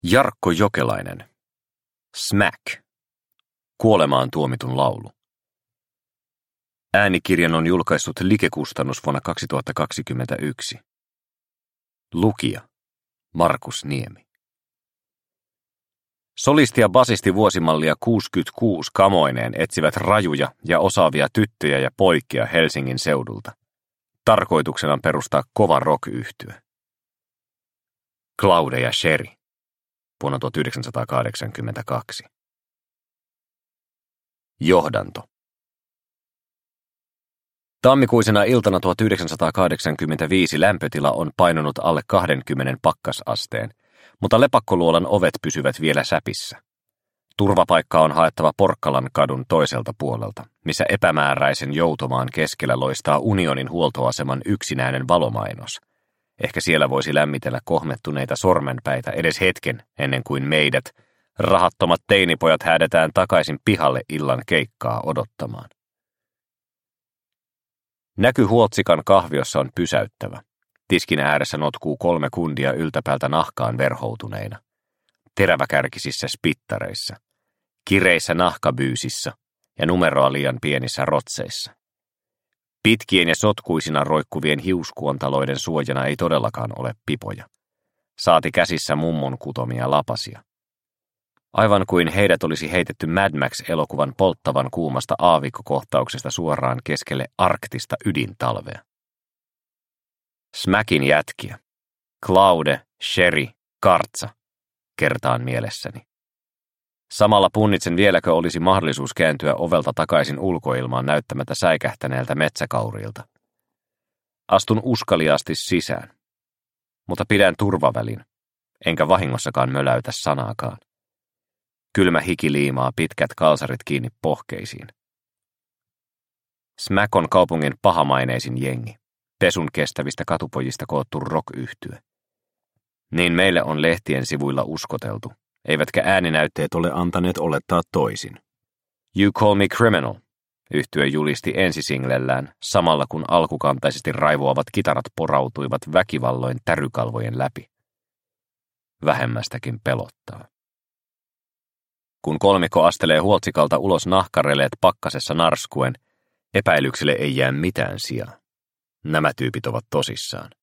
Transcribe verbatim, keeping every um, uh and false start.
Jarkko Jokelainen. Smack. Kuolemaan tuomitun laulu. Äänikirjan on julkaissut Like-kustannus vuonna kaksituhattakaksikymmentäyksi. Lukija Markus Niemi. Solisti ja basisti vuosimallia kuusikymmentäkuusi kamoineen etsivät rajuja ja osaavia tyttöjä ja poikia Helsingin seudulta. Tarkoituksena on perustaa kova rock-yhtye. Claude ja Sherry vuonna tuhatyhdeksänsataakahdeksankymmentäkaksi. Johdanto. Tammikuisena iltana tuhatyhdeksänsataakahdeksankymmentäviisi lämpötila on painunut alle kaksikymmentä pakkasasteen, mutta lepakkoluolan ovet pysyvät vielä säpissä. Turvapaikka on haettava Porkkalan kadun toiselta puolelta, missä epämääräisen joutomaan keskellä loistaa Unionin huoltoaseman yksinäinen valomainos. Ehkä siellä voisi lämmitellä kohmettuneita sormenpäitä edes hetken ennen kuin meidät, rahattomat teinipojat, häädetään takaisin pihalle illan keikkaa odottamaan. Näky Huoltsikan kahviossa on pysäyttävä. Tiskin ääressä notkuu kolme kundia yltäpäältä nahkaan verhoutuneina. Teräväkärkisissä spittareissa, kireissä nahkabyysissä ja numeroa liian pienissä rotseissa. Pitkien ja sotkuisina roikkuvien hiuskuontaloiden suojana ei todellakaan ole pipoja. Saati käsissä mummon kutomia lapasia. Aivan kuin heidät olisi heitetty Mad Max-elokuvan polttavan kuumasta aavikkokohtauksesta suoraan keskelle arktista ydintalvea. Smackin jätkiä. Claude, Sherry, Kartsa. Kertaan mielessäni. Samalla punnitsen vieläkö olisi mahdollisuus kääntyä ovelta takaisin ulkoilmaan näyttämättä säikähtäneeltä metsäkaurilta. Astun uskaliaasti sisään, mutta pidän turvavälin, enkä vahingossakaan möläytä sanaakaan. Kylmä hiki liimaa pitkät kalsarit kiinni pohkeisiin. Smack on kaupungin pahamaineisin jengi, pesun kestävistä katupojista koottu rock-yhtye. Niin meille on lehtien sivuilla uskoteltu, eivätkä ääninäytteet ole antaneet olettaa toisin. You Call Me Criminal, yhtye julisti ensisinglellään, samalla kun alkukantaisesti raivoavat kitarat porautuivat väkivalloin tärykalvojen läpi. Vähemmästäkin pelottaa. Kun kolmikko astelee Huoltsikalta ulos nahkareleet pakkasessa narskuen, epäilykselle ei jää mitään sijaa. Nämä tyypit ovat tosissaan.